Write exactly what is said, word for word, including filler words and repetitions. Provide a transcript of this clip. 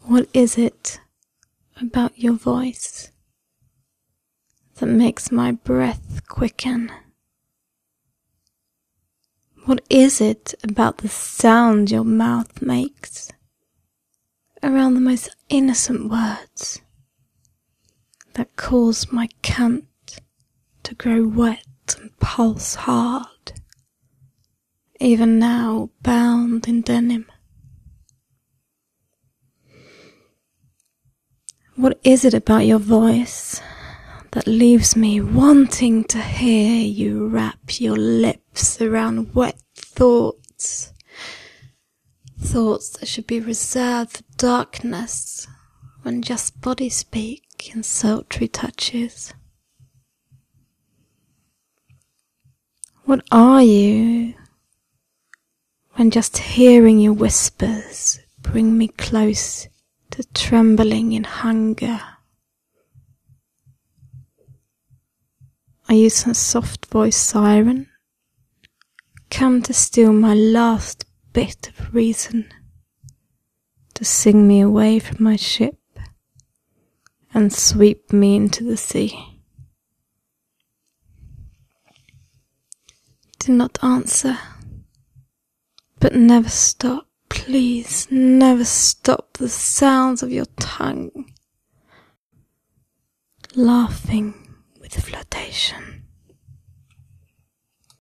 What is it about your voice that makes my breath quicken? What is it about the sound your mouth makes around the most innocent words that cause my cant to grow wet and pulse hard, even now bound in denim? What is it about your voice that leaves me wanting to hear you wrap your lips around wet thoughts, thoughts that should be reserved for darkness when just bodies speak in sultry touches? What are you when just hearing your whispers bring me close to trembling in hunger? Are you some soft-voiced siren, come to steal my last bit of reason, to sing me away from my ship and sweep me into the sea? Do not answer, but never stop. Please, never stop the sounds of your tongue laughing with flotation.